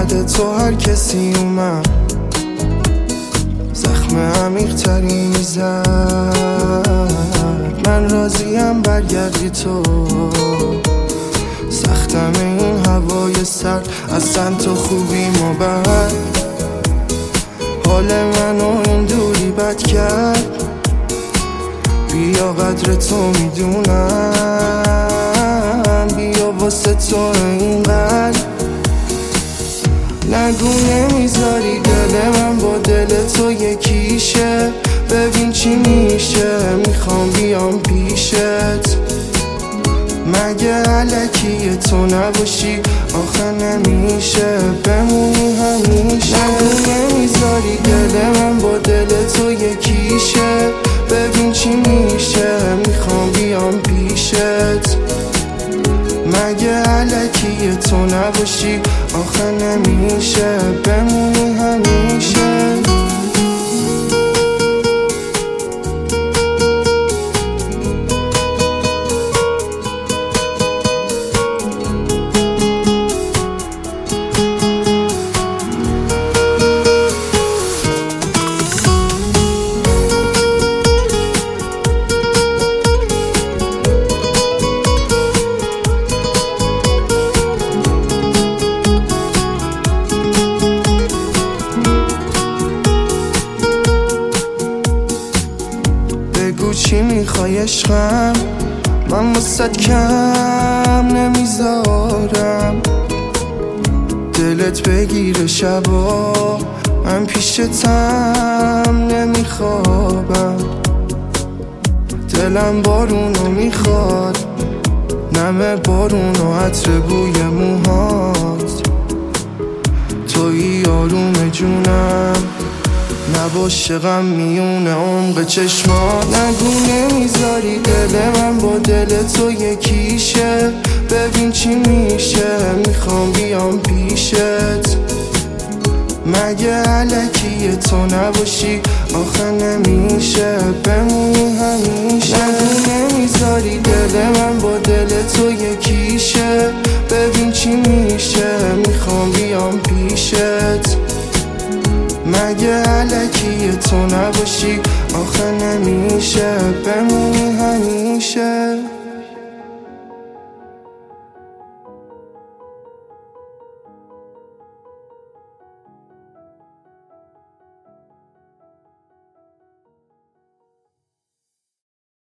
بعد تو هر کسی اومد زخم عمیق تری میزد. من راضیم برگردی تو، سختم این هوای سرد، اصلا تو خوبی و بد. حال منو این دوری بد کرد، بیا قدر تو میدونم، بیا واسه تو اینقدر. نگو نمیذاری دل من با دل تو یکیشه، ببین چی میشه، میخوام بیام پیشت. مگه علکیه تو نباشی آخه نمیشه، بمونی همیشه. نگو نمیذاری دل من با دل تو یکیشه، ببین چی میشه، میخوام بیام پیشت. مگه علکیه تو نباشی آخه نمیشه، بمونی همیشه. بگو چی میخوای عشقم، من واسد کم نمیذارم. دلت بگیره شبا، من پیشتم نمیخوابم. دلم بارونو میخواد، نم بارونو عطر بوی موهات. تویی آروم جونم، نباشه غم میونه عمق چشمات. نگو نمیذاری دل من با دل تو یکیشه، ببین چی میشه، میخوام بیام پیشت. مگه علکیه تو نباشی آخه نمیشه، بمونی همیشه. نگو نمیذاری دل من با دل تو یکیشه، ببین چی میشه، میخوام بیام پیشت. مگه علکیه تو نباشی آخه نمیشه، بمونی همیشه.